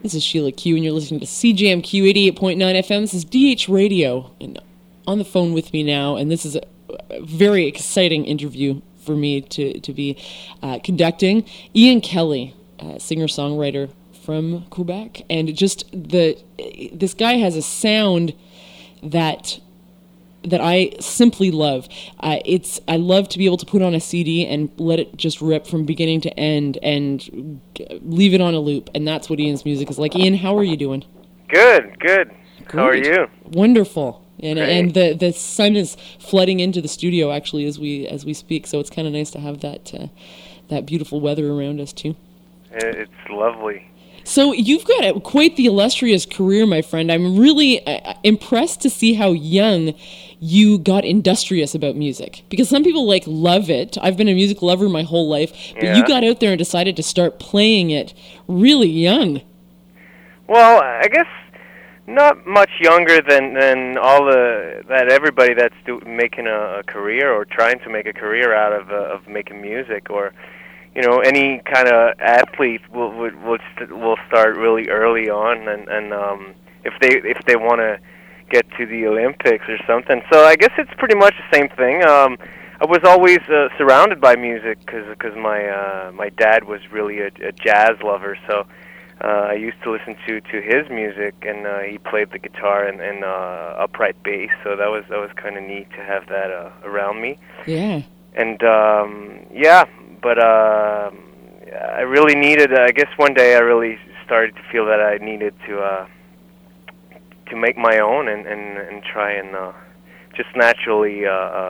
This is Sheila Q, and you're listening to CJMQ 88.9 FM. This is DH Radio, and on the phone with me now, and this is a very exciting interview for me to be conducting. Ian Kelly, singer-songwriter from Quebec, and just this guy has a sound that I simply love. I love to be able to put on a CD and let it just rip from beginning to end and leave it on a loop, and that's what Ian's music is like. Ian, how are you doing? Good. Great. How are you? Wonderful. And the sun is flooding into the studio actually as we speak, so it's kind of nice to have that beautiful weather around us too. It's lovely. So you've got quite the illustrious career, my friend. I'm really impressed to see how young you got industrious about music. Because some people love it. I've been a music lover my whole life, but you got out there and decided to start playing it really young. Well, I guess not much younger than everybody that's making a career or trying to make a career out of making music, or any kind of athlete will start really early on, and if they want to get to the Olympics or something. So I guess it's pretty much the same thing. I was always surrounded by music because my dad was really a jazz lover, so I used to listen to his music, and he played the guitar and upright bass, so that was kind of neat to have that around me. Yeah. And but I really needed. I guess one day I really started to feel that I needed to make my own and try and just naturally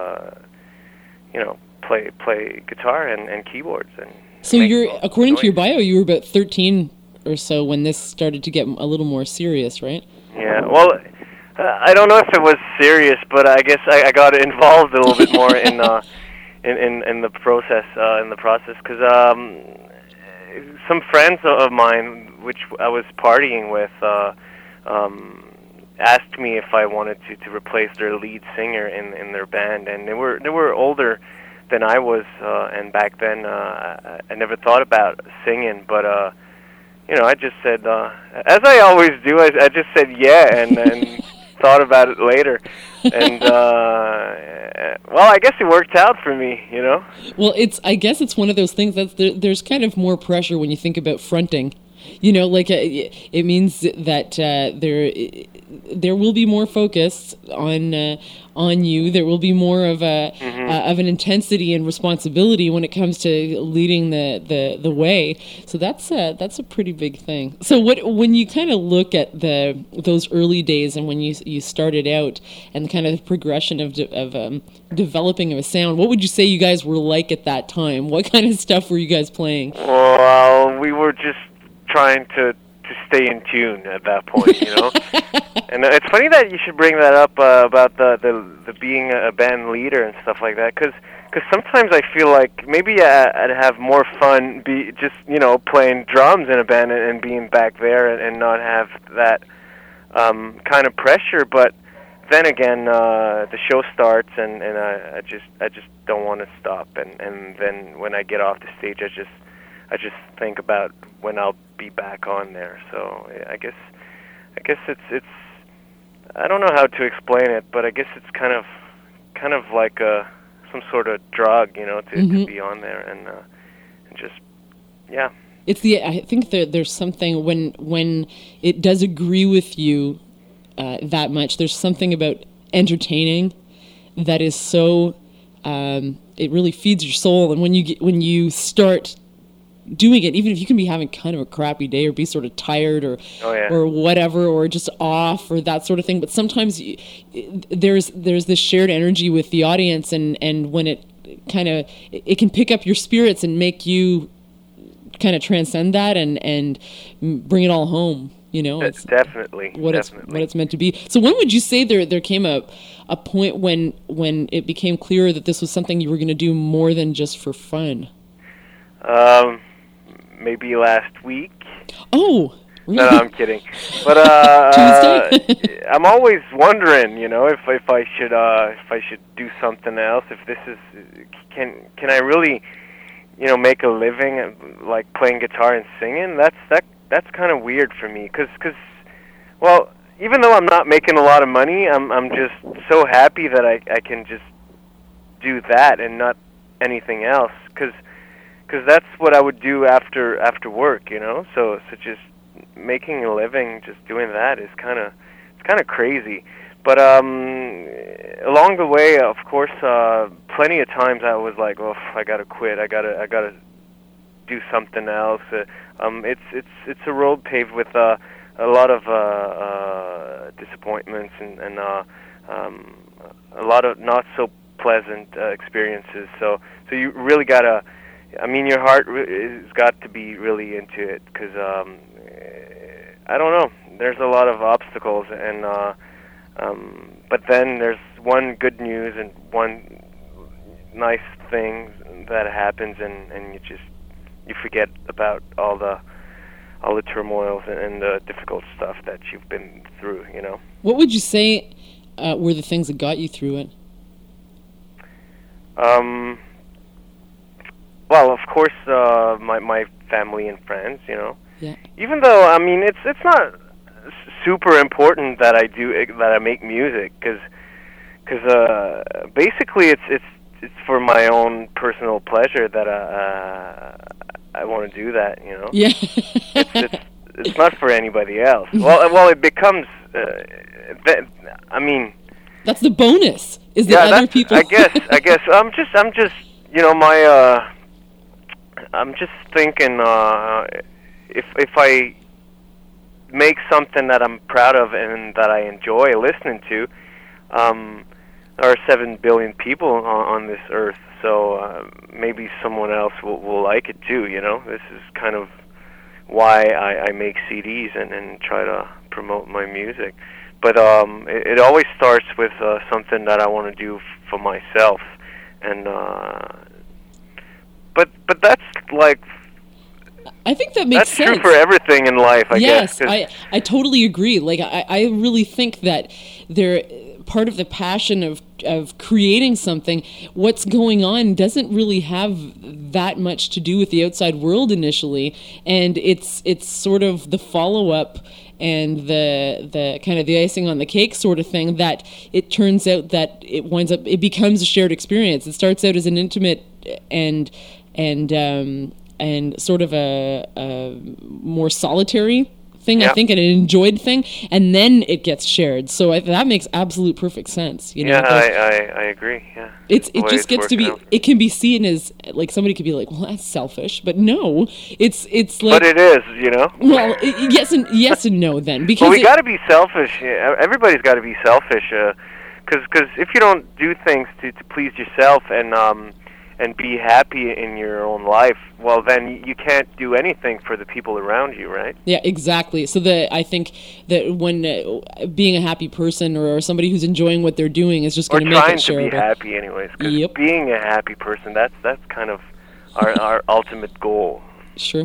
play guitar and keyboards. And so according to your bio, you were about 13 or so when this started to get a little more serious, right? Yeah. Well, I don't know if it was serious, but I guess I got involved a little bit more in the process, because some friends of mine, which I was partying with, asked me if I wanted to replace their lead singer in their band, and they were older than I was, and back then I never thought about singing, but I just said, as I always do, I just said yeah, and then thought about it later, and well, I guess it worked out for me, Well, I guess it's one of those things that there's kind of more pressure when you think about fronting. It means that there will be more focus on you. There will be more of of an intensity and responsibility when it comes to leading the way. So that's a pretty big thing. So when you kind of look at those early days and when you started out and kind of the progression of developing of a sound, what would you say you guys were like at that time? What kind of stuff were you guys playing? Well, we were just trying to stay in tune at that point, And it's funny that you should bring that up about the being a band leader and stuff like that, because sometimes I feel like maybe I'd have more fun playing drums in a band and being back there and not have that kind of pressure. But then again, the show starts and I just don't want to stop, and then when I get off the stage, I just think about when I'll be back on there. So I guess it's I don't know how to explain it, but I guess it's kind of like some sort of drug, to be on there and just I think that there's something when it does agree with you that much. There's something about entertaining that is so it really feeds your soul, and when you start doing it, even if you can be having kind of a crappy day or be sort of tired or whatever, or just off or that sort of thing, but sometimes there's this shared energy with the audience, and when it can pick up your spirits and make you kind of transcend that and bring it all home. It's definitely what it's meant to be. So when would you say there came a point when it became clear that this was something you were going to do more than just for fun? Maybe last week. Oh, really? No, I'm kidding. But Tuesday? I'm always wondering, if I should do something else. If this is, can I really, make a living like playing guitar and singing? That that's kind of weird for me, cause well, even though I'm not making a lot of money, I'm just so happy that I can just do that and not anything else, cause that's what I would do after work, you know. So just making a living just doing that is kind of crazy. But along the way, of course, plenty of times I was like, oh, I gotta quit. I gotta do something else. It's a road paved with a lot of disappointments and a lot of not so pleasant experiences. So you really gotta. I mean, your heart has got to be really into it, because I don't know. There's a lot of obstacles, and but then there's one good news and one nice thing that happens, and you forget about all the turmoils and the difficult stuff that you've been through, you know. What would you say were the things that got you through it? Well, of course, my family and friends, you know. Yeah. Even though, I mean, it's not super important that I make music, because basically it's for my own personal pleasure that I want to do that, you know. Yeah. It's not for anybody else. Well, it becomes. I mean. That's the bonus. Is that other people? I guess. I'm just. You know, I'm just thinking, if I make something that I'm proud of and that I enjoy listening to, there are 7 billion people on this earth, so maybe someone else will like it too, you know? This is kind of why I make CDs and try to promote my music. But it always starts with something that I want to do for myself, and but that's like, I think that makes sense. That's true for everything in life, I guess. Yes, I totally agree. Like, I really think that part of the passion of creating something, what's going on doesn't really have that much to do with the outside world initially, and it's sort of the follow-up and the kind of the icing on the cake sort of thing, that it turns out that it becomes a shared experience. It starts out as an intimate and sort of a more solitary thing, I think, and an enjoyed thing, and then it gets shared. So that makes absolute perfect sense. You know, yeah, I agree. Yeah, it just gets to be. Out. It can be seen as like somebody could be like, well, that's selfish, but no, it's like. But it is, you know. Well, yes and no then, because we got to be selfish. Everybody's got to be selfish, because if you don't do things to please yourself and be happy in your own life, well, then you can't do anything for the people around you, right? Yeah, exactly. So I think that when being a happy person or somebody who's enjoying what they're doing is just going to make it shareable. Or trying to be happy anyways, because being a happy person, that's kind of our ultimate goal. Sure.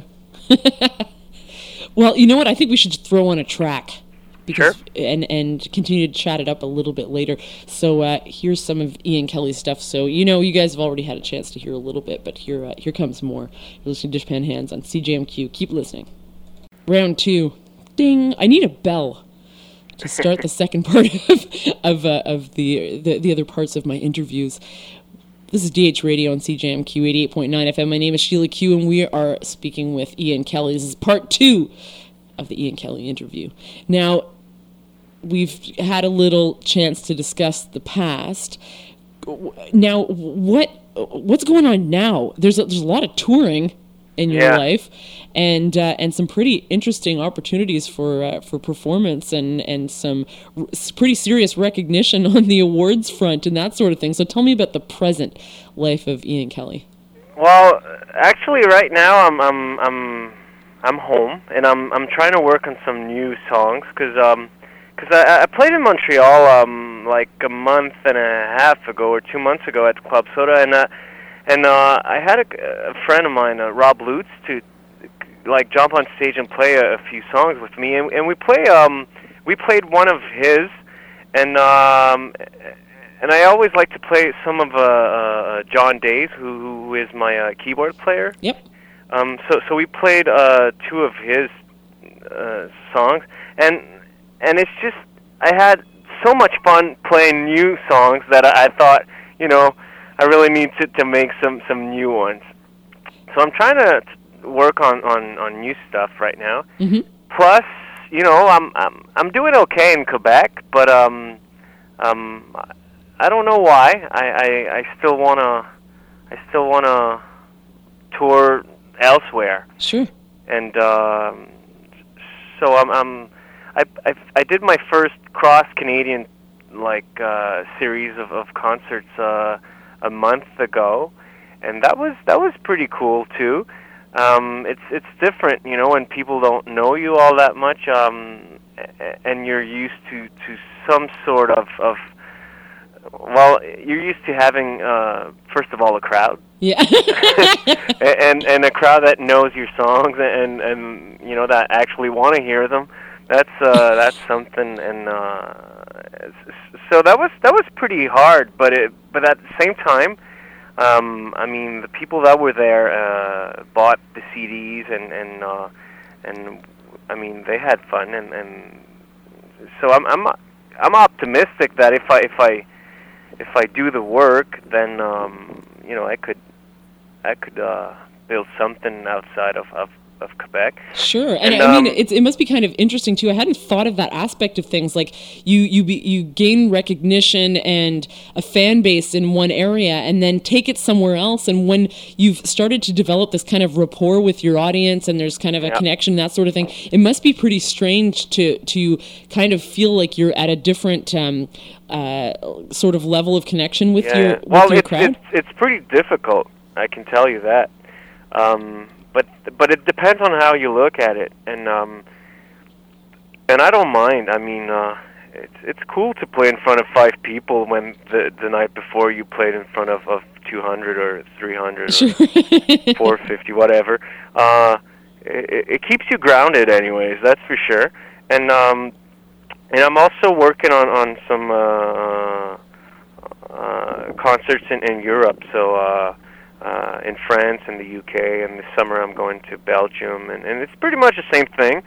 Well, you know what? I think we should throw on a track. Because, sure. And continue to chat it up a little bit later. So here's some of Ian Kelly's stuff. So, you know, you guys have already had a chance to hear a little bit, but here comes more. You're listening to Dishpan Hands on CJMQ. Keep listening. Round 2. Ding! I need a bell to start the second part of the other parts of my interviews. This is DH Radio on CJMQ 88.9 FM. My name is Sheila Q, and we are speaking with Ian Kelly. This is part 2 of the Ian Kelly interview. Now, we've had a little chance to discuss the past. Now, what's going on now? There's a lot of touring in your life, and some pretty interesting opportunities for performance and some pretty serious recognition on the awards front and that sort of thing. So tell me about the present life of Ian Kelly. Well, actually, right now I'm home, and I'm trying to work on some new songs, because I played in Montreal like a month and a half ago or 2 months ago at Club Soda, and I had a friend of mine, Rob Lutz, to like jump on stage and play a few songs with me, and we played one of his, and I always like to play some of John Days, who is my keyboard player. Yep. So we played 2 of his songs, and it's just I had so much fun playing new songs that I thought, I really need to make some new ones. So I'm trying to work on new stuff right now. Mm-hmm. Plus, I'm doing okay in Quebec, but I don't know why. I still wanna tour elsewhere. Sure. And so I did my first cross Canadian series of concerts a month ago, and that was pretty cool too. It's different, when people don't know you all that much, and you're used to some sort of you're used to having first of all a crowd. Yeah. and a crowd that knows your songs and that actually want to hear them. That's something, and so that was pretty hard, but at the same time, the people that were there bought the CDs and they had fun, and so I'm optimistic that if I do the work, then I could build something outside of Quebec. Sure, and it must be kind of interesting too. I hadn't thought of that aspect of things. Like you gain recognition and a fan base in one area, and then take it somewhere else. And when you've started to develop this kind of rapport with your audience, and there's kind of a connection, that sort of thing, it must be pretty strange to kind of feel like you're at a different sort of level of connection with your crowd. It's pretty difficult. I can tell you that. But it depends on how you look at it, and I don't mind. It's cool to play in front of 5 people when the night before you played in front of 200 or 300 or 450, whatever. It keeps you grounded, anyways. That's for sure. And I'm also working on some concerts in Europe. So. In France and the UK, and this summer I'm going to Belgium, and it's pretty much the same thing.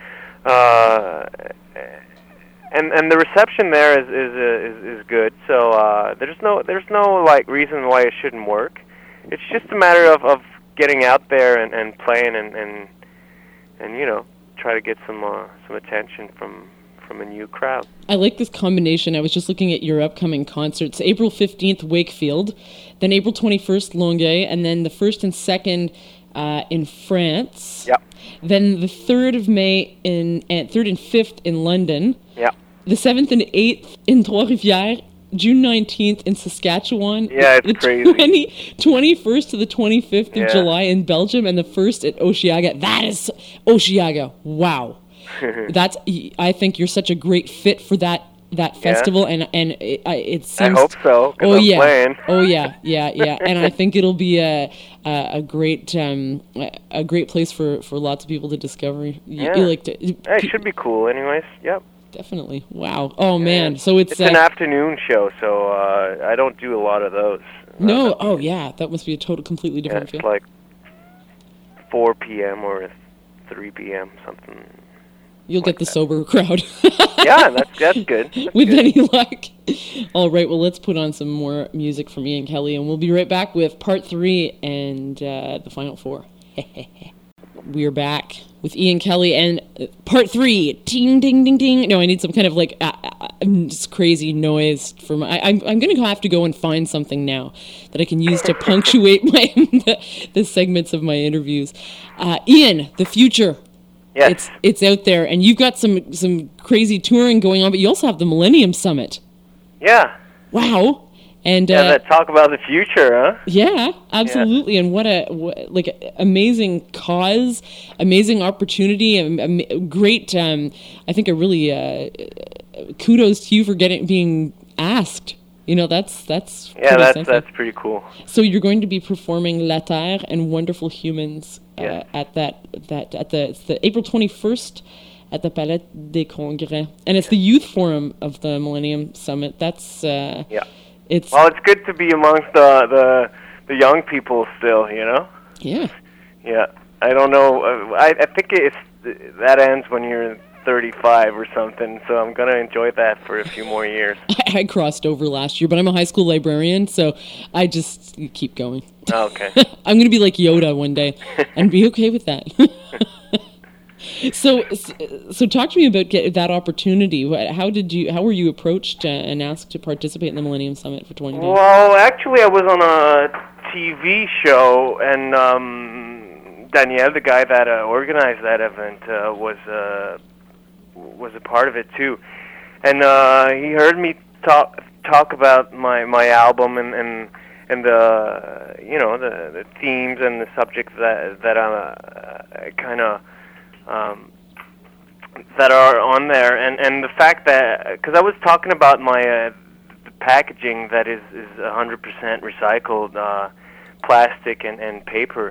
And the reception there is good. So there's no reason why it shouldn't work. It's just a matter of getting out there and playing and try to get some attention from a new crowd. I like this combination. I was just looking at your upcoming concerts. April 15th, Wakefield, then April 21st, Longueuil, and then the 1st and 2nd in France. Yeah. Then the 3rd of May 3rd and 5th in London. Yeah. The 7th and 8th in Trois-Rivières. June 19th in Saskatchewan. Yeah, it's crazy. 21st to the 25th of July in Belgium, and the 1st at Osheaga. That is Osheaga. Wow. I think you're such a great fit for that festival, and it seems. I hope so. Oh yeah. Playing. Oh yeah. And I think it'll be a great place for lots of people to discover. It should be cool, anyways. Yep. Definitely. Wow. Oh man. So it's an afternoon show, so I don't do a lot of those. No. Oh yeah. That must be a completely different feel. It's like 4 p.m. or 3 p.m. something. You'll get the sober crowd. Yeah, that's good. With any luck. All right, well, let's put on some more music from Ian Kelly, and we'll be right back with part 3 and the final 4. We are back with Ian Kelly and part 3. Ding, ding, ding, ding. No, I need some kind of just crazy noise for my. I'm going to have to go and find something now that I can use to punctuate the segments of my interviews. Ian, the future. Yes. It's out there, and you've got some crazy touring going on, but you also have the Millennium Summit. Yeah. Wow. And talk about the future, huh? Yeah, absolutely. Yeah. And what amazing cause, amazing opportunity, great. I think kudos to you for being asked. That's pretty cool. So you're going to be performing La Terre and Wonderful Humans at the April 21st at the Palais des Congrès, and it's the youth forum of the Millennium Summit. That's It's good to be amongst the young people still. Yeah. Yeah. I don't know. I think that ends when you're 35 or something. So I'm gonna enjoy that for a few more years. I crossed over last year, but I'm a high school librarian, so I just keep going. Okay. I'm gonna be like Yoda one day and be okay with that. So talk to me about that opportunity. How were you approached and asked to participate in the Millennium Summit for 20 days? Well, actually, I was on a TV show, and Daniel, the guy that organized that event, was a part of it too. And he heard me talk about my album and the the themes and the subjects that I kind of that are on there, and the fact that, because I was talking about my the packaging that is 100% recycled plastic and paper.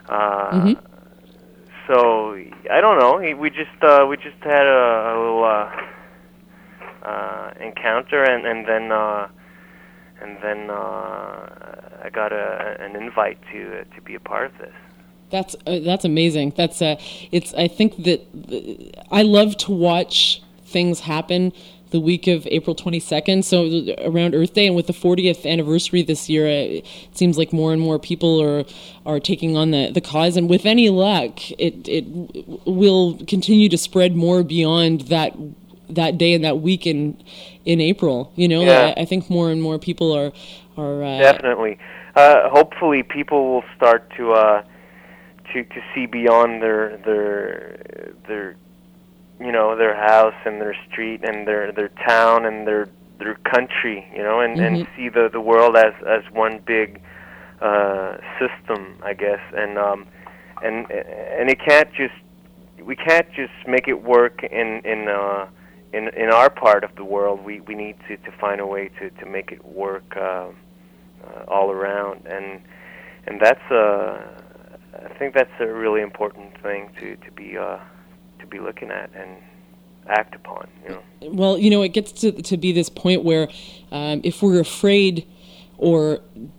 So I don't know. We just had a little encounter, and then I got an invite to be a part of this. That's amazing. I think that I love to watch things happen the week of April 22nd, so around Earth Day, and with the 40th anniversary this year, it seems like more and more people are taking on the cause, and with any luck, it will continue to spread more beyond that day and that week in April. Yeah. I think more and more people are definitely. Hopefully, people will start to see beyond their their house and their street and their town and their country, and see the world as one big system, I guess, and we can't just make it work in our part of the world. We need to find a way to make it work all around, and that's I think that's a really important thing to be looking at and act upon. Well, it gets to be this point where if we're afraid or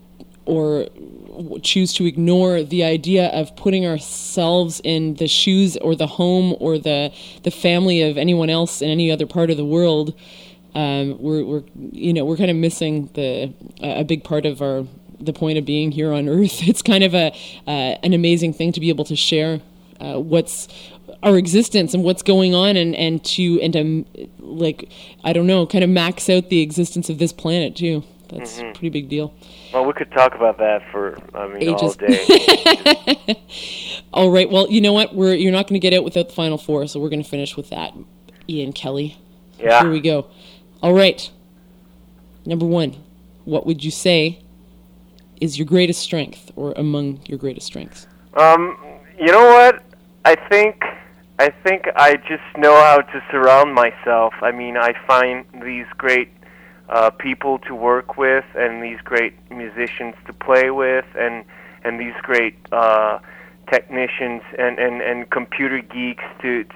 choose to ignore the idea of putting ourselves in the shoes or the home or the family of anyone else in any other part of the world, we're kind of missing a big part of the point of being here on Earth. It's kind of an amazing thing to be able to share what's our existence and what's going on, and to like, I don't know, kind of max out the existence of this planet too. That's a pretty big deal. Well, we could talk about that for ages. All day. All right. Well, you know what? You're not going to get out without the final four, so we're going to finish with that. Ian Kelly. Yeah. Here we go. All right. Number one, what would you say is your greatest strength, or among your greatest strengths? You know what? I think I just know how to surround myself. I mean, I find these great people to work with, and these great musicians to play with, and these great technicians and computer geeks to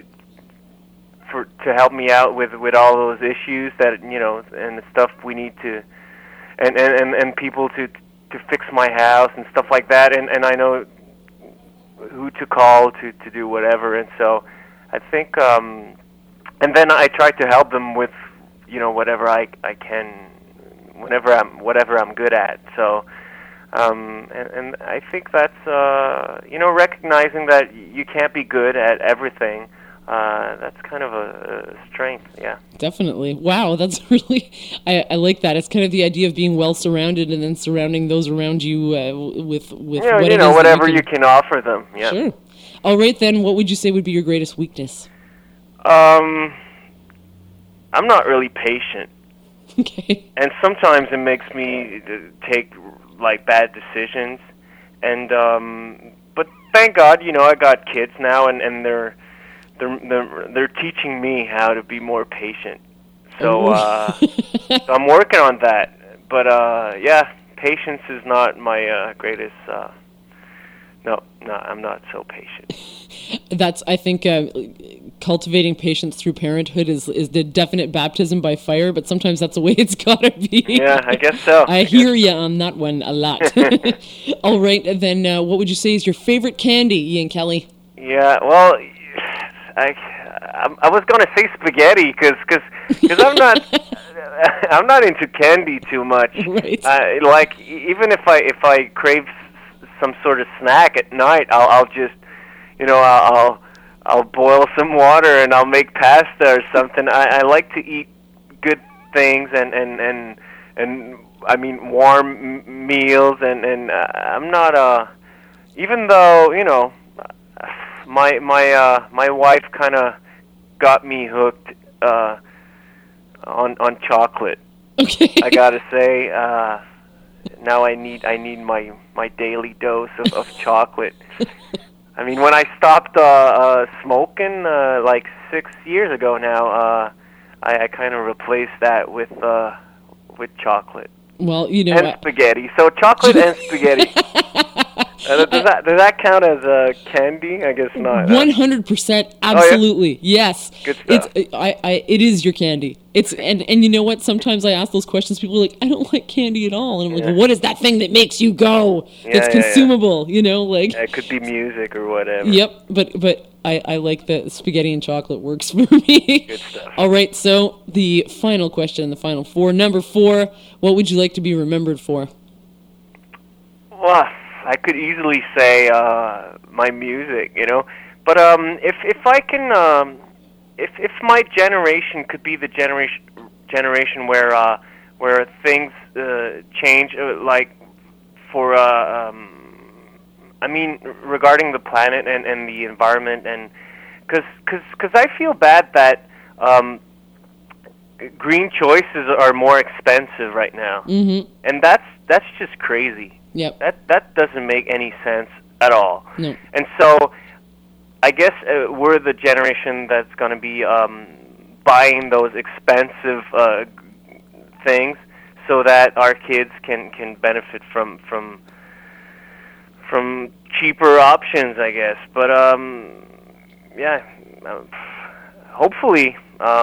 help me out with all those issues that and the stuff we need to, and people to fix my house and stuff like that, and I know who to call to do whatever, and so I think and then I try to help them with whatever I can, whatever I'm good at. So and I think that's recognizing that you can't be good at everything. That's kind of a strength, yeah. Definitely. Wow, that's really, I like that. It's kind of the idea of being well surrounded and then surrounding those around you with whatever you can offer them. Yeah. Sure. All right, then, what would you say would be your greatest weakness? I'm not really patient. Okay. And sometimes it makes me take bad decisions, and but thank God, I got kids now, and they're teaching me how to be more patient. So so I'm working on that. But yeah, patience is not my greatest. No, I'm not so patient. That's, I think, cultivating patience through parenthood is the definite baptism by fire, but sometimes that's the way it's gotta be. Yeah, I guess so. I hear you on that one a lot. All right, then what would you say is your favorite candy, Ian Kelly? Yeah, well, I was gonna say spaghetti because I'm not into candy too much. Right. Like even if I crave some sort of snack at night, I'll just I'll boil some water and I'll make pasta or something. I like to eat good things and I mean warm meals and I'm not even though my wife kind of got me hooked on chocolate. Okay. I gotta say, now I need my daily dose of chocolate. I mean, when I stopped smoking like 6 years ago now, I kind of replaced that with chocolate. Well, and spaghetti. So chocolate and spaghetti. Does that count as candy? I guess not. 100%, absolutely, oh, yeah? yes. Good stuff. It is your candy. It's and you know what? Sometimes I ask those questions. People are like, I don't like candy at all, and I'm like, well, what is that thing that makes you go? That's consumable, like. Yeah, it could be music or whatever. Yep, but I like that spaghetti and chocolate works for me. Good stuff. All right, so the final question, the final four. Number 4, what would you like to be remembered for? Well, I could easily say my music, But if I can, if my generation could be the generation where things change, like for I mean regarding the planet and the environment, and because I feel bad that green choices are more expensive right now, and that's just crazy. Yep. That doesn't make any sense at all. No. And so I guess we're the generation that's going to be buying those expensive things so that our kids can benefit from cheaper options, I guess. But hopefully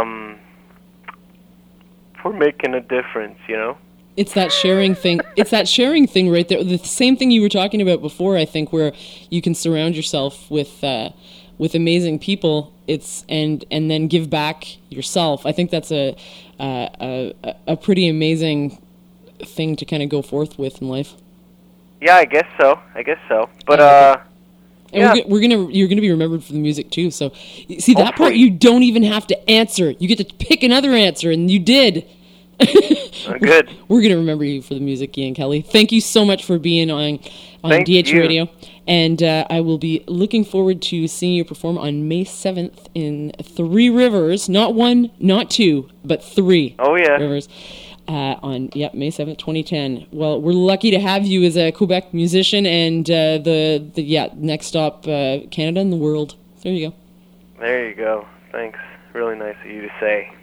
we're making a difference, It's that sharing thing. It's that sharing thing right there. The same thing you were talking about before, I think, where you can surround yourself with amazing people. And then give back yourself. I think that's a pretty amazing thing to kind of go forth with in life. Yeah, I guess so. But and you're gonna be remembered for the music too. So see, that part you don't even have to answer. You get to pick another answer, and you did. Good. We're going to remember you for the music, Ian Kelly. Thank you so much for being on DH Radio. And I will be looking forward to seeing you perform on May 7th in Three Rivers. Not 1, not 2, but 3 rivers. On May 7th, 2010. Well, we're lucky to have you as a Quebec musician and the next stop, Canada and the world. There you go. There you go. Thanks. Really nice of you to say.